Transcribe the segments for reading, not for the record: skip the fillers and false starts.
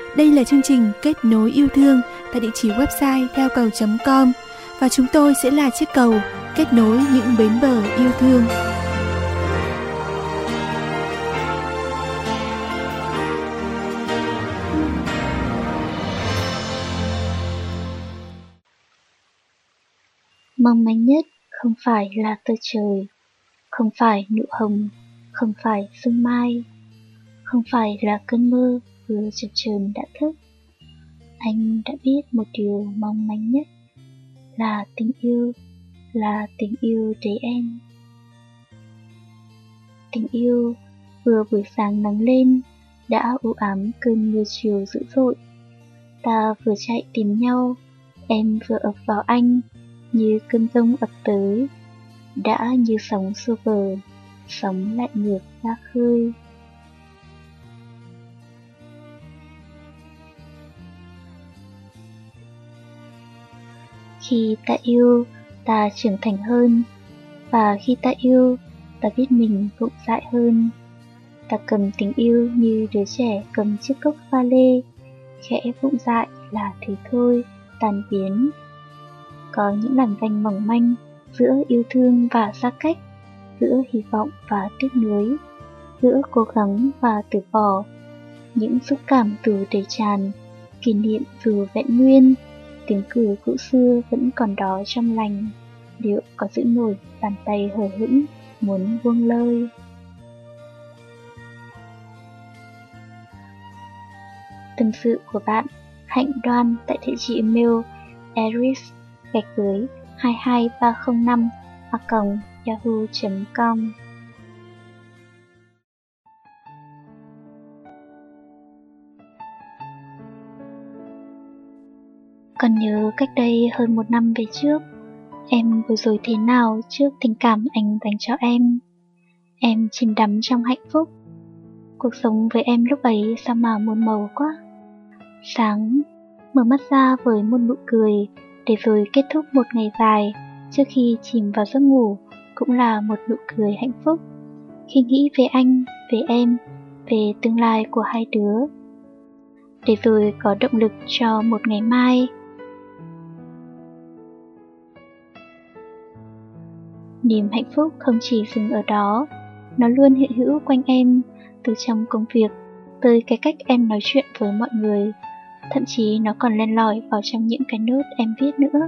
Đây là chương trình Kết nối yêu thương tại địa chỉ website theo cầu.com và chúng tôi sẽ là chiếc cầu kết nối những bến bờ yêu thương. Mong manh nhất không phải là tơ trời, không phải nụ hồng, không phải sương mai, không phải là cơn mơ vừa chập chờn đã thức. Anh đã biết một điều mong manh nhất là tình yêu để em. Tình yêu vừa buổi sáng nắng lên đã u ám cơn mưa chiều dữ dội. Ta vừa chạy tìm nhau, em vừa ập vào anh như cơn giông ập tới, đã như sóng xô bờ, sóng lại ngược ra khơi. Khi ta yêu, ta trưởng thành hơn, và khi ta yêu, ta biết mình rộng rãi hơn. Ta cầm tình yêu như đứa trẻ cầm chiếc cốc pha lê, khẽ vụng dại là thế thôi, tan biến. Có những làn danh mỏng manh giữa yêu thương và xa cách, giữa hy vọng và tiếc nuối, giữa cố gắng và từ bỏ. Những xúc cảm dù đầy tràn, kỷ niệm dù vẹn nguyên, tiếng cười cũ xưa vẫn còn đó trong lành. Liệu có giữ nổi bàn tay hờ hững muốn buông lơi? Tâm sự của bạn Hạnh Đoan tại địa chỉ email aris-22305@yahoo.com. Còn nhớ cách đây hơn 1 năm về trước, em vừa rồi thế nào trước tình cảm anh dành cho em? Em chìm đắm trong hạnh phúc. Cuộc sống với em lúc ấy sao mà muôn màu quá. Sáng, mở mắt ra với một nụ cười, để rồi kết thúc một ngày dài, trước khi chìm vào giấc ngủ cũng là một nụ cười hạnh phúc. Khi nghĩ về anh, về em, về tương lai của hai đứa, để rồi có động lực cho một ngày mai. Niềm hạnh phúc không chỉ dừng ở đó, nó luôn hiện hữu quanh em, từ trong công việc, tới cái cách em nói chuyện với mọi người. Thậm chí nó còn len lỏi vào trong những cái nốt em viết nữa.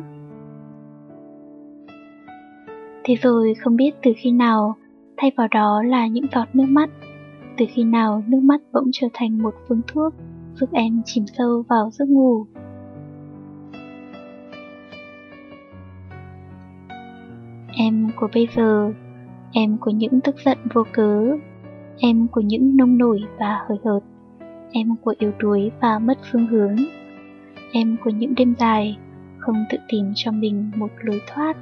Thế rồi không biết từ khi nào, thay vào đó là những giọt nước mắt. Từ khi nào nước mắt bỗng trở thành một phương thuốc giúp em chìm sâu vào giấc ngủ. Em của bây giờ, em của những tức giận vô cớ, em của những nông nổi và hời hợt, em của yếu đuối và mất phương hướng, em của những đêm dài không tự tìm cho mình một lối thoát.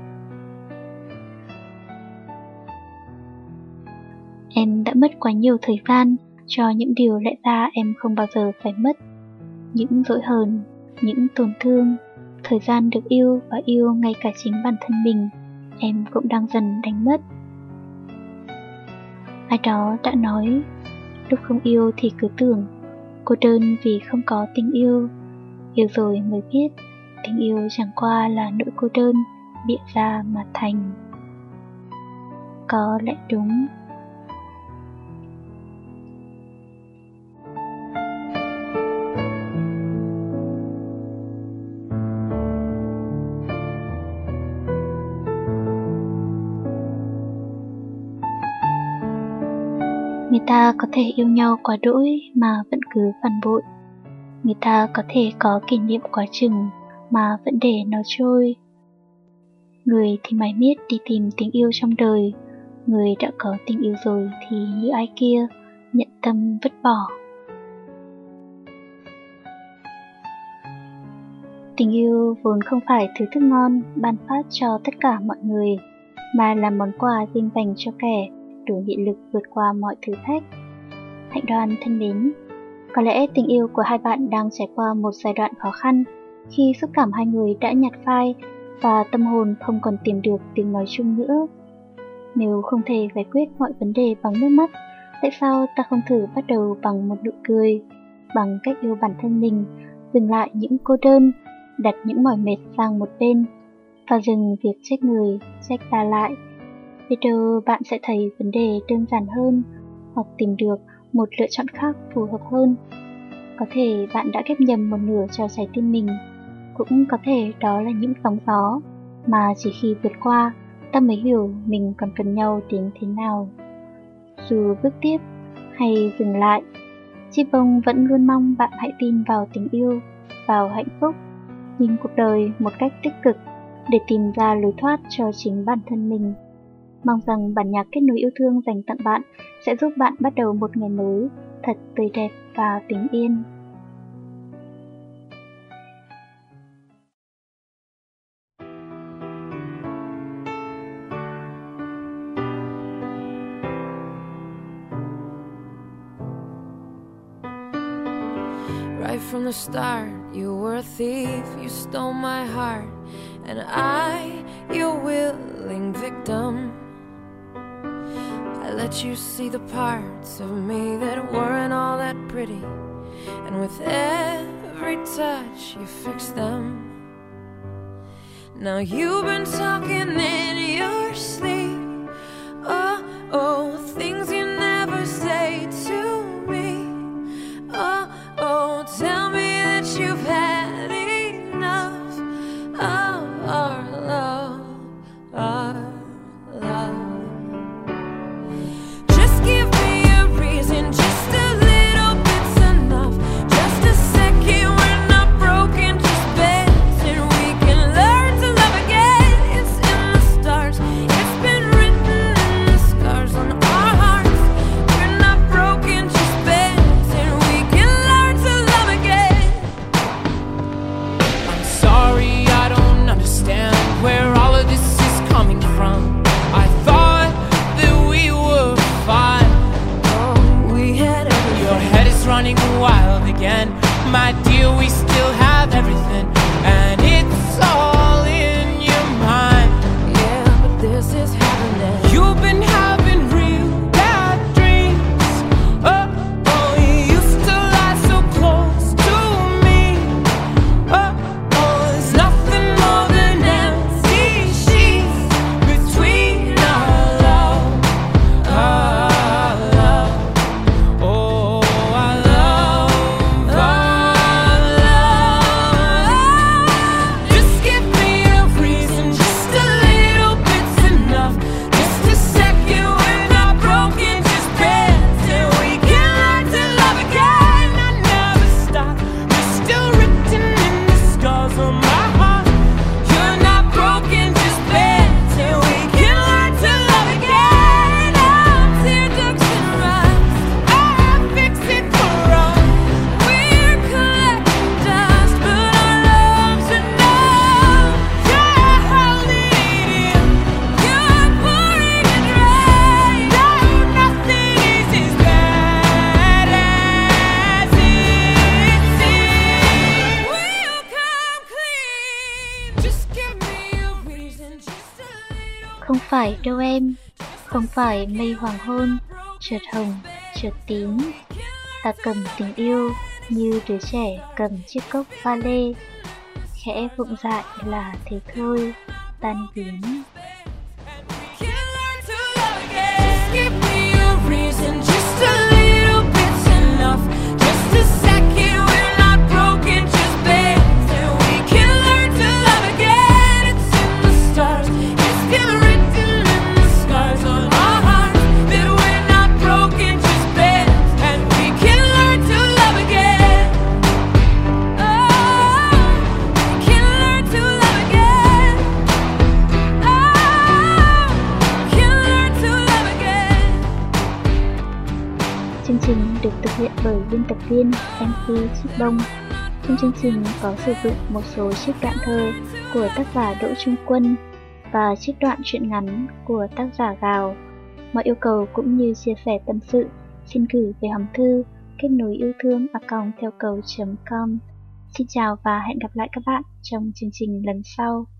Em đã mất quá nhiều thời gian cho những điều lẽ ra em không bao giờ phải mất. Những dỗi hờn, những tổn thương, thời gian được yêu và yêu ngay cả chính bản thân mình, em cũng đang dần đánh mất. Ai đó đã nói, lúc không yêu thì cứ tưởng cô đơn vì không có tình yêu. Yêu rồi mới biết, tình yêu chẳng qua là nỗi cô đơn bịa ra mà thành. Có lẽ đúng. Người ta có thể yêu nhau quá đỗi mà vẫn cứ phản bội. Người ta có thể có kỷ niệm quá chừng mà vẫn để nó trôi. Người thì mải miết đi tìm tình yêu trong đời, người đã có tình yêu rồi thì như ai kia, nhận tâm vứt bỏ. Tình yêu vốn không phải thứ thức ngon ban phát cho tất cả mọi người, mà là món quà riêng dành cho kẻ đủ nghị lực vượt qua mọi thử thách. Hạnh Đoan thân mến, có lẽ tình yêu của hai bạn đang trải qua một giai đoạn khó khăn, khi xúc cảm hai người đã nhạt phai và tâm hồn không còn tìm được tiếng nói chung nữa. Nếu không thể giải quyết mọi vấn đề bằng nước mắt, tại sao ta không thử bắt đầu bằng một nụ cười? bằng cách yêu bản thân mình, dừng lại những cô đơn, đặt những mỏi mệt sang một bên, và dừng việc trách người, trách ta lại. Biết đâu bạn sẽ thấy vấn đề đơn giản hơn, hoặc tìm được một lựa chọn khác phù hợp hơn. Có thể bạn đã ghép nhầm một nửa cho trái tim mình, cũng có thể đó là những sóng gió mà chỉ khi vượt qua ta mới hiểu mình còn cần nhau đến thế nào. Dù bước tiếp hay dừng lại, Chiếc bông vẫn luôn mong bạn hãy tin vào tình yêu, vào hạnh phúc, nhìn cuộc đời một cách tích cực để tìm ra lối thoát cho chính bản thân mình. Mong rằng bản nhạc kết nối yêu thương dành tặng bạn sẽ giúp bạn bắt đầu một ngày mới thật tươi đẹp và bình yên. Right from the start, you were a thief, you stole my heart, and I, your willing victim. I let you see the parts of me that weren't all that pretty, and with every touch you fixed them. Now you've been talking in your sleep, oh, oh, things you never say to me. Oh, tell me that you've had enough of our love, our love. Just give me a reason, just a little bit's enough. Just a second, we're not broken, just bends, and we can learn to love again. It's in the stars, it's been written in the scars on our hearts. We're not broken, just bends, and we can learn to love again. I'm sorry, I don't understand where all of this is coming from. I thought that we were fine. Oh, we had everything. Your head is running wild again. My dear, we still have everything, and it's all in your mind. Yeah, but this is happening. You've been having real bad dreams. Oh, oh, you used to lie so close to me. Oh, oh, there's nothing more than empty sheets between our love, our love. Oh, our love, our love. Just give me a reason, just a little bit's enough. Just a second, we're not broken, just bends, and we can learn to love again. I never stop, you're still written in the scars on my heart. You're not broken, just bends, and we can learn to love again. I'll tear ducts and rust, I'll fix it for us. We're collecting dust, but our love's enough. Yeah, I'll lead you. You're pouring it right. No, nothing is as bad as it seems. We'll come clean. Just give me a reason, just a little. Không phải đâu em, không phải mây hoàng hôn, chợt hồng, chợt tím. Ta cầm tình yêu như đứa trẻ cầm chiếc cốc pha lê, khẽ vụng dại là thế thôi, tan biến. Can learn to love again. Just give me a reason, just a little bit's enough. Just a second, we're not broken, just bends, and we can learn to love again. It's in the stars, it's been written in the scars on our hearts that we're not broken, just bends, and we can learn to love again. Oh, we can learn to love again. Oh, can learn to love again. Chương trình được thực hiện bởi biên tập viên MC Chiếc Bông. Trong chương trình có sử dụng một số trích đoạn thơ của tác giả Đỗ Trung Quân và trích đoạn truyện ngắn của tác giả Gào. Mọi yêu cầu cũng như chia sẻ tâm sự xin gửi về hòm thư kết nối yêu thương@theoccầu.com. Xin chào và hẹn gặp lại các bạn trong chương trình lần sau.